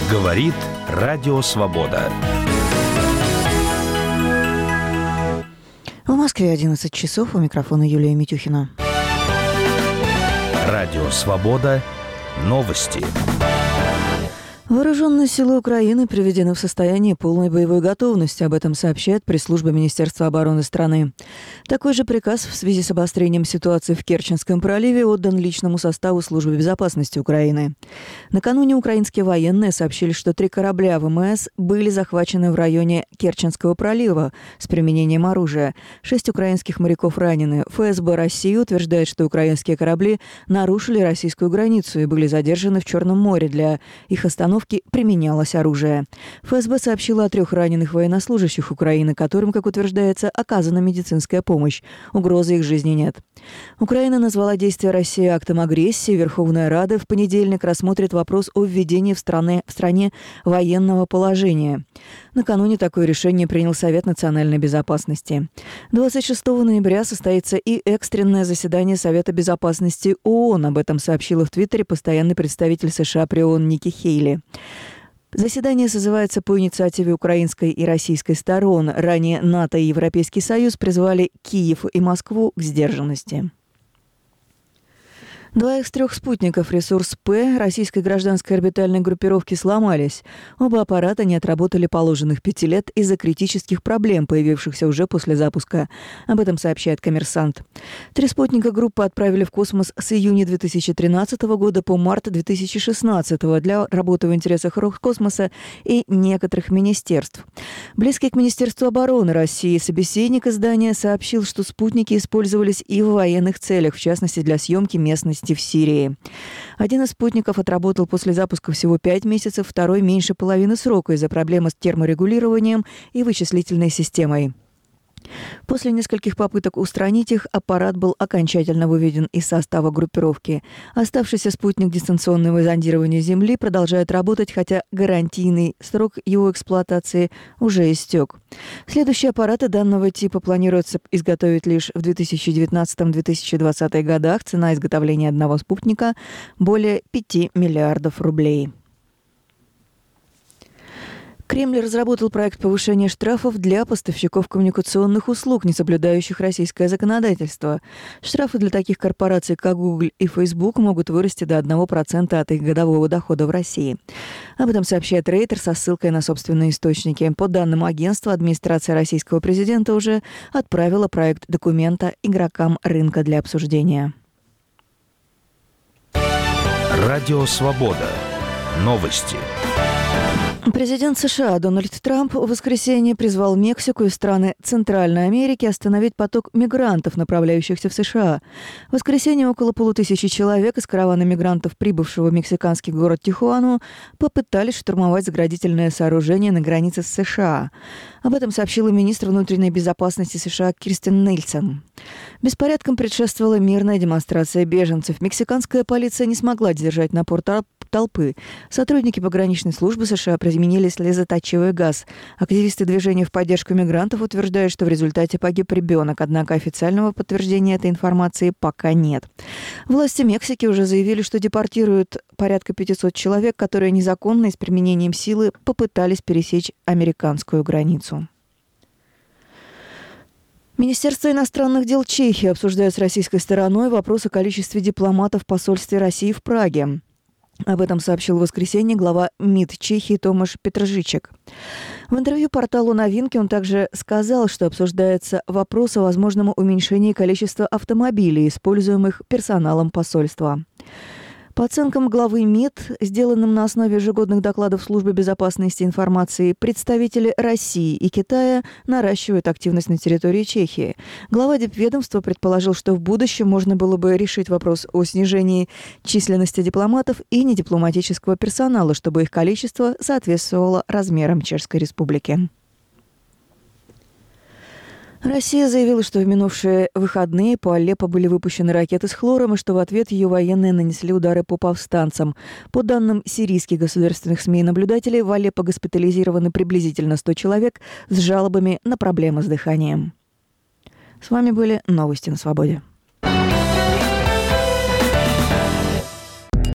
Говорит Радио Свобода. В Москве 11 часов. У микрофона Юлия Митюхина. Радио Свобода. Новости. Вооруженные силы Украины приведены в состояние полной боевой готовности. Об этом сообщает пресс-служба Министерства обороны страны. Такой же приказ в связи с обострением ситуации в Керченском проливе отдан личному составу Службы безопасности Украины. Накануне украинские военные сообщили, что 3 корабля ВМС были захвачены в районе Керченского пролива с применением оружия. 6 украинских моряков ранены. ФСБ России утверждает, что украинские корабли нарушили российскую границу и были задержаны в Черном море. Для их остановки применялось оружие. ФСБ сообщила о 3 раненых военнослужащих Украины, которым, как утверждается, оказана медицинская помощь. Угрозы их жизни нет. Украина назвала действия России актом агрессии. Верховная Рада в понедельник рассмотрит вопрос о введении в стране военного положения. Накануне такое решение принял Совет национальной безопасности. 26 ноября состоится и экстренное заседание Совета безопасности ООН. Об этом сообщила в Твиттере постоянный представитель США при ООН Ники Хейли. Заседание созывается по инициативе украинской и российской сторон. Ранее НАТО и Европейский Союз призвали Киев и Москву к сдержанности. 2 из 3 спутников «Ресурс П» российской гражданской орбитальной группировки сломались. Оба аппарата не отработали положенных 5 лет из-за критических проблем, появившихся уже после запуска. Об этом сообщает «Коммерсант». 3 спутника группы отправили в космос с июня 2013 года по март 2016 для работы в интересах Роскосмоса и некоторых министерств. Близкий к Министерству обороны России собеседник издания сообщил, что спутники использовались и в военных целях, в частности для съемки местности в Сирии. Один из спутников отработал после запуска всего 5 месяцев, второй меньше половины срока из-за проблемы с терморегулированием и вычислительной системой. После нескольких попыток устранить их, аппарат был окончательно выведен из состава группировки. Оставшийся спутник дистанционного зондирования Земли продолжает работать, хотя гарантийный срок его эксплуатации уже истек. Следующие аппараты данного типа планируется изготовить лишь в 2019-2020 годах. Цена изготовления одного спутника – более 5 миллиардов рублей. Кремль разработал проект повышения штрафов для поставщиков коммуникационных услуг, не соблюдающих российское законодательство. Штрафы для таких корпораций, как Google и Facebook, могут вырасти до 1% от их годового дохода в России. Об этом сообщает Рейтер со ссылкой на собственные источники. По данным агентства, администрация российского президента уже отправила проект документа игрокам рынка для обсуждения. Радио Свобода. Новости. Президент США Дональд Трамп в воскресенье призвал Мексику и страны Центральной Америки остановить поток мигрантов, направляющихся в США. В воскресенье около 500 человек из каравана мигрантов, прибывшего в мексиканский город Тихуану, попытались штурмовать заградительное сооружение на границе с США. Об этом сообщила министр внутренней безопасности США Кирстен Нильсон. Беспорядкам предшествовала мирная демонстрация беженцев. Мексиканская полиция не смогла сдержать напор толпы. Сотрудники пограничной службы США применили слезоточивый газ. Активисты движения в поддержку мигрантов утверждают, что в результате погиб ребенок, однако официального подтверждения этой информации пока нет. Власти Мексики уже заявили, что депортируют порядка 500 человек, которые незаконно и с применением силы попытались пересечь американскую границу. Министерство иностранных дел Чехии обсуждает с российской стороной вопрос о количестве дипломатов в посольстве России в Праге. Об этом сообщил в воскресенье глава МИД Чехии Томаш Петржичек. В интервью порталу «Новинки» он также сказал, что обсуждается вопрос о возможном уменьшении количества автомобилей, используемых персоналом посольства. По оценкам главы МИД, сделанным на основе ежегодных докладов Службы безопасности информации, представители России и Китая наращивают активность на территории Чехии. Глава дипведомства предположил, что в будущем можно было бы решить вопрос о снижении численности дипломатов и недипломатического персонала, чтобы их количество соответствовало размерам Чешской Республики. Россия заявила, что в минувшие выходные по Алеппо были выпущены ракеты с хлором и что в ответ ее военные нанесли удары по повстанцам. По данным сирийских государственных СМИ и наблюдателей, в Алеппо госпитализированы приблизительно 100 человек с жалобами на проблемы с дыханием. С вами были новости на Свободе.